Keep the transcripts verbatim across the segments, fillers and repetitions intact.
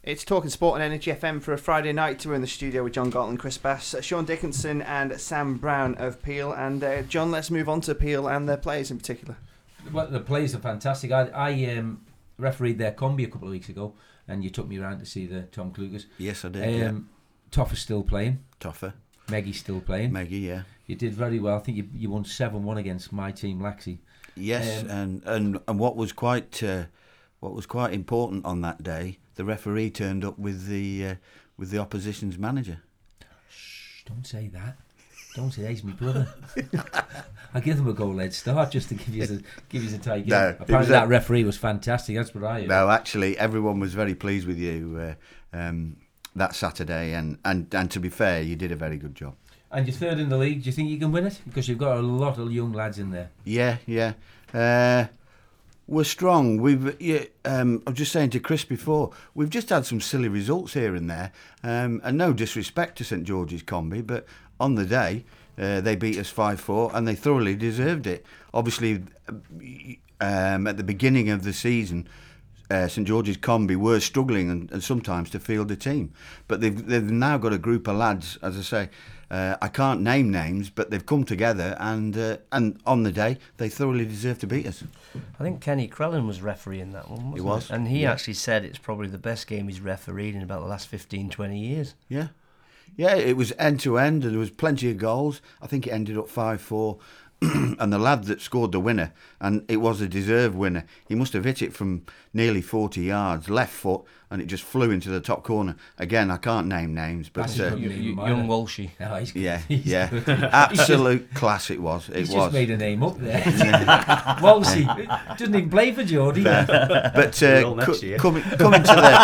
It's Talking Sport on Energy F M for a Friday night. We're in the studio with John Galton and Chris Bass, Sean Dickinson and Sam Brown of Peel. And uh, John, let's move on to Peel and their players in particular. Well, the players are fantastic. I, I um, refereed their combi a couple of weeks ago, and you took me around to see the Tom Klugers. Yes, I did. Um, yeah. Toffer's still playing. Toffer. Maggie's still playing. Maggie, yeah. You did very well. I think you you won seven one against my team, Laxey. Yes, Um, and, and and what was quite uh, what was quite important on that day, the referee turned up with the uh, with the opposition's manager. Shh! Don't say that. Don't say that. He's my brother. I give them a goal head start just to give you a, give you a tight game. No, Apparently that a, referee was fantastic. That's what I heard. No, actually, everyone was very pleased with you uh, um, that Saturday, and, and, and to be fair, you did a very good job. And you're third in the league. Do you think you can win it? Because you've got a lot of young lads in there. Yeah, yeah. Uh, we're strong. We've. Yeah, um, I was just saying to Chris before, we've just had some silly results here and there, um, and no disrespect to St George's Combi, but on the day uh, they beat us five four, and they thoroughly deserved it. Obviously, um, at the beginning of the season, Uh, St George's Combi were struggling and, and sometimes to field a team, but they've they've now got a group of lads. As I say, uh, I can't name names, but they've come together and uh, and on the day they thoroughly deserve to beat us. I think Kenny Crellin was refereeing that one, wasn't he? Was, it? And he yeah. actually said it's probably the best game he's refereed in about the last fifteen, twenty years. Yeah, yeah. It was end to end, and there was plenty of goals. I think it ended up five four. And the lad that scored the winner, and it was a deserved winner, he must have hit it from nearly forty yards, left foot, and it just flew into the top corner. Again, I can't name names, but uh, you, you, young Walshy. Oh, he's, yeah, he's yeah, good. absolute just, class it was. It he's was. just made a name up there. Walshy doesn't even play for Geordie. No. But uh, co- coming coming to the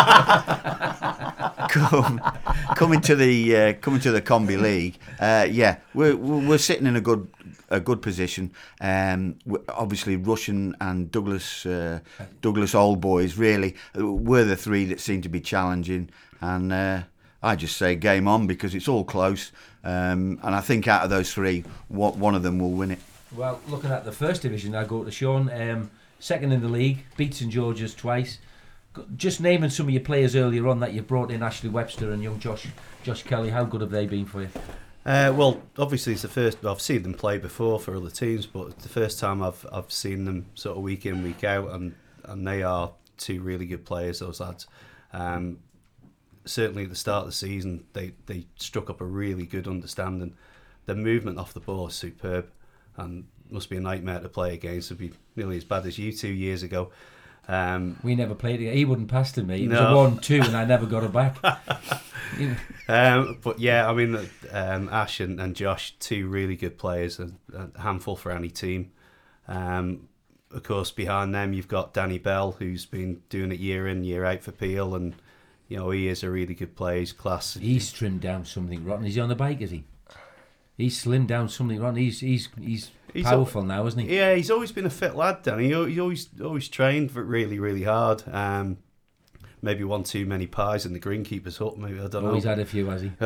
come, coming to the uh, coming to the Combi League, uh, yeah, we're we're sitting in a good. a good position. Um, obviously, Russian and Douglas uh, Douglas Old Boys really were the three that seemed to be challenging. And uh, I just say game on because it's all close. Um, and I think out of those three, what, one of them will win it. Well, looking at the first division, I go to Sean. Um, second in the league, beat St George's twice. Just naming some of your players earlier on that you brought in, Ashley Webster and young Josh Josh Kelly. How good have they been for you? Uh, well, obviously it's the first. I've seen them play before for other teams, but it's the first time I've I've seen them sort of week in, week out, and, and they are two really good players. Those lads. Um, certainly at the start of the season, they, they struck up a really good understanding. Their movement off the ball is superb, and must be a nightmare to play against. It'd be nearly as bad as you two years ago. Um, we never played it. He wouldn't pass to me. It no. was a one two, and I never got it back. um, but yeah, I mean, um, Ash and, and Josh, two really good players, and a handful for any team. Um, of course, behind them you've got Danny Bell, who's been doing it year in, year out for Peel, and you know he is a really good player. He's class. He's trimmed down something rotten. Is he on the bike? Is he? He's slimmed down something rotten. He's he's he's. He's powerful al- now, isn't he? Yeah, he's always been a fit lad, Danny. He, he always always trained for really, really hard. Um, maybe one too many pies in the greenkeeper's hut. Maybe I don't know. Oh, he's had a few, has he?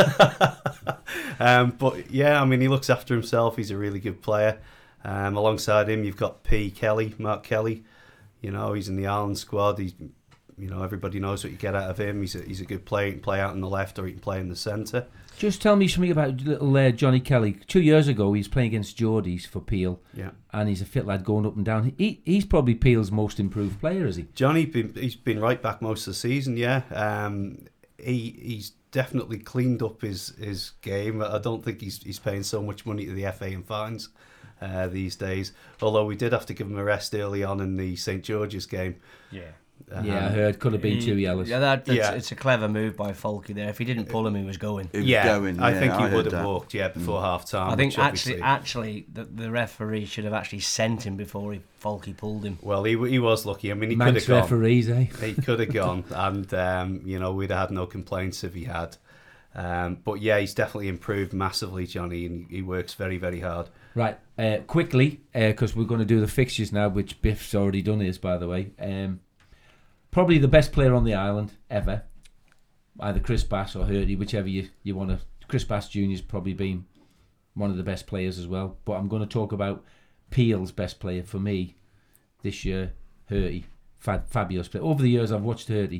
um, but yeah, I mean, he looks after himself. He's a really good player. Um, alongside him, you've got P. Kelly, Mark Kelly. You know, he's in the Ireland squad. He's, you know, everybody knows what you get out of him. He's a, he's a good player. He can play out on the left or he can play in the centre. Just tell me something about little uh, Johnny Kelly. Two years ago, he was playing against Geordies for Peel, yeah, and he's a fit lad going up and down. He he's probably Peel's most improved player, is he? Johnny, been, he's been right back most of the season. Yeah, um, he he's definitely cleaned up his, his game. I don't think he's he's paying so much money to the F A and fines uh, these days. Although we did have to give him a rest early on in the St George's game. Yeah. Um, yeah, I heard. Could have been he, two yellows. Yeah, that, that's, yeah, it's a clever move by Folky there. If he didn't pull him, he was going. It was yeah, going, yeah, I think he I would have that. walked. Yeah, before mm. half time. I think actually, actually, the, the referee should have actually sent him before he Folky pulled him. Well, he he was lucky. I mean, he could Manx have gone. referees, eh? He could have gone, and um, you know, we'd have had no complaints if he had. Um, but yeah, he's definitely improved massively, Johnny, and he works very, very hard. Right, uh, quickly, because uh, we're going to do the fixtures now, which Biff's already done his, by the way. Um, Probably the best player on the island ever, either Chris Bass or Hurty, whichever you, you want to. Chris Bass Junior's probably been one of the best players as well. But I'm going to talk about Peel's best player for me this year, Hurty. Fab, fabulous player. Over the years I've watched Hurty,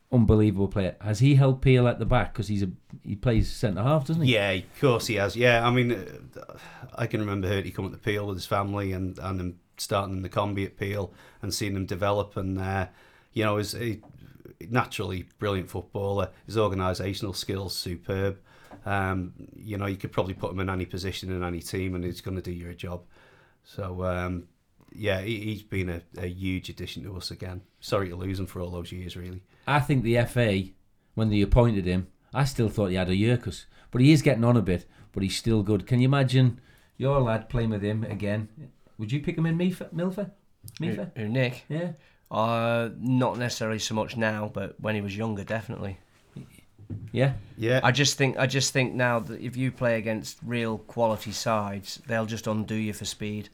unbelievable player. Has he helped Peel at the back? Because he's a he plays centre half, doesn't he? Yeah, of course he has. Yeah, I mean, uh, I can remember Hurty coming to Peel with his family and and him starting in the combi at Peel and seeing him develop. And uh, you know, he's a naturally brilliant footballer. His organisational skills superb. Um, you know, you could probably put him in any position in any team, and he's going to do you a job. So. Um, Yeah, he, he's been a, a huge addition to us again. Sorry to lose him for all those years, really. I think the F A, when they appointed him, I still thought he had a Yerkes. But he is getting on a bit, but he's still good. Can you imagine your lad playing with him again? Would you pick him in Milford? Milford? Who, who, Nick? Yeah. Uh, not necessarily so much now, but when he was younger, definitely. Yeah. Yeah. I just think I just think now that if you play against real quality sides, they'll just undo you for speed.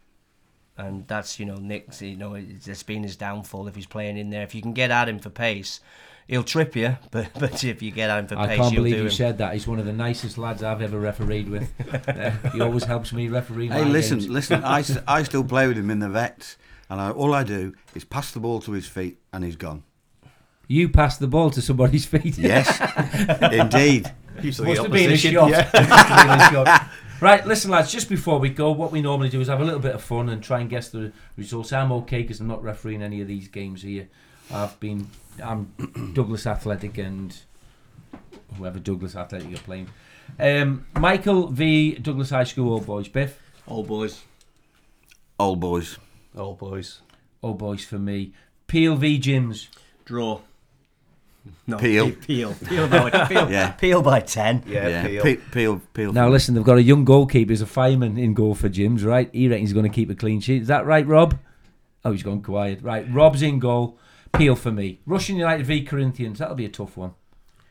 And that's, you know, Nick's, you know, it's been his downfall if he's playing in there. If you can get at him for pace, he'll trip you, but but if you get at him for I pace, can't you'll believe do you him. said that. He's one of the nicest lads I've ever refereed with. Uh, he always helps me referee Hey, my listen, games. listen. I, s- I still play with him in the vets, and I, all I do is pass the ball to his feet, and he's gone. You passed the ball to somebody's feet. Yes, indeed. Usually Must the have been a opposition, shot. yeah. Must have been a shot. Right, listen, lads, just before we go, what we normally do is have a little bit of fun and try and guess the results. I'm okay because I'm not refereeing any of these games here. I've been, I'm Douglas Athletic and whoever Douglas Athletic are playing. Um, Michael v Douglas High School Old Boys. Biff? Old boys. Old boys. Old boys. Old Boys for me. Peel v Jims. Draw. No, Peel. Peel. Peel by, Peel, Yeah. Peel by ten. Yeah, Yeah, Peel. Pe- Peel, Peel. Now listen, they've got a young goalkeeper, he's a fireman in goal for Jims, right? He reckons he's going to keep a clean sheet. Is that right, Rob? Oh, he's gone quiet. Right, Rob's in goal. Peel for me. Russian United v Corinthians. That'll be a tough one.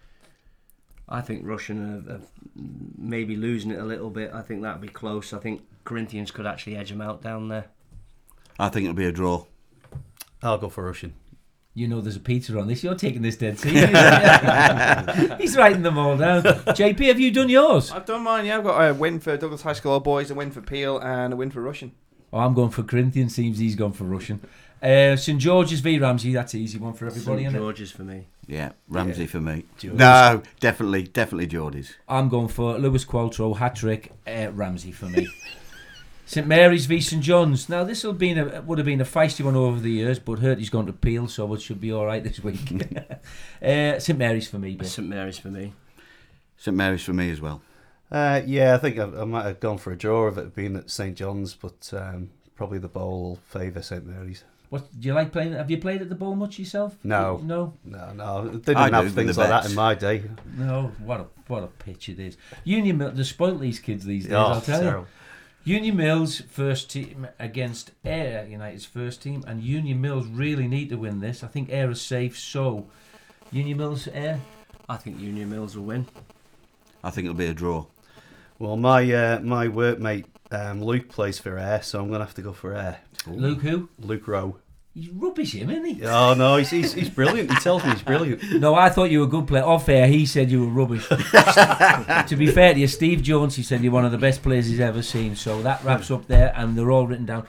I think Russian are, are maybe losing it a little bit. I think that'd be close. I think Corinthians could actually edge them out down there. I think it'll be a draw. I'll go for Russian. You know there's a pizza on this. You're taking this dead serious. He's writing them all down. J P, have you done yours? I've done mine, yeah. I've got a win for Douglas High School Old Boys, a win for Peel, and a win for Russian. Oh, I'm going for Corinthians. Seems he's gone for Russian. Uh, St George's v Ramsey. That's an easy one for everybody, Saint isn't it? George's for me. Yeah, Ramsey Yeah. for me. Geordies. No, definitely, definitely Geordies. I'm going for Lewis Qualtrough, hat-trick, uh, Ramsey for me. St Mary's v St John's. Now, this will be a, would have been a feisty one over the years, but Hurty's gone to Peel, so it should be all right this week. uh, St Mary's for me, Bill. St Mary's for me. St Mary's for me as well. Uh, yeah, I think I, I might have gone for a draw of it being at St John's, but um, probably the bowl will favour St Mary's. What do you like playing? Have you played at the Bowl much yourself? No. No. No, no, they I didn't do, have with things the like that vets. in my day. No. What a what a pitch it is. Union Mills. They spoil these kids these days. Oh, I'll tell you. terrible. Union Mills first team against Ayr United's first team, and Union Mills really need to win this. I think Ayr is safe, so Union Mills Ayr. I think Union Mills will win. I think it'll be a draw. Well, my uh, my workmate um, Luke plays for Ayr, so I'm going to have to go for Ayr. Luke who? Luke Rowe. He's rubbish, him, isn't he? Oh, no, he's, he's, he's brilliant. He tells me he's brilliant. No, I thought you were a good player. Off air, he said you were rubbish. To be fair to you, Steve Jones, he said you're one of the best players he's ever seen. So that wraps up there, and they're all written down.